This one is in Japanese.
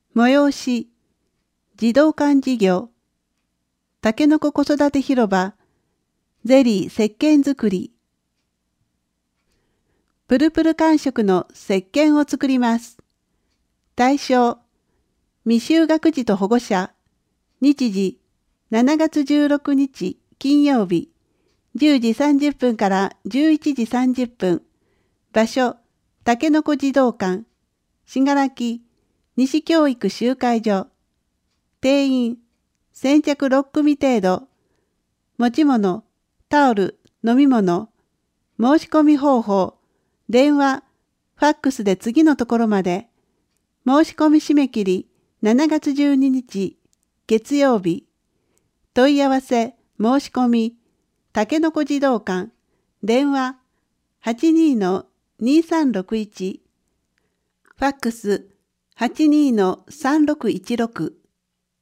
催し、児童館事業、たけのこ子育て広場、ゼリー石鹸作り。プルプル感触の石鹸を作ります。対象、未就学児と保護者。日時、7月16日金曜日、10時30分から11時30分。場所、たけのこ児童館、信楽、西教育集会所。定員、先着6組程度。持ち物、タオル、飲み物。申し込み方法、電話、ファックスで次のところまで。申し込み締め切り、7月12日、月曜日。問い合わせ、申し込み、たけのこ児童館、電話、82-2361。ファックス、82-3616。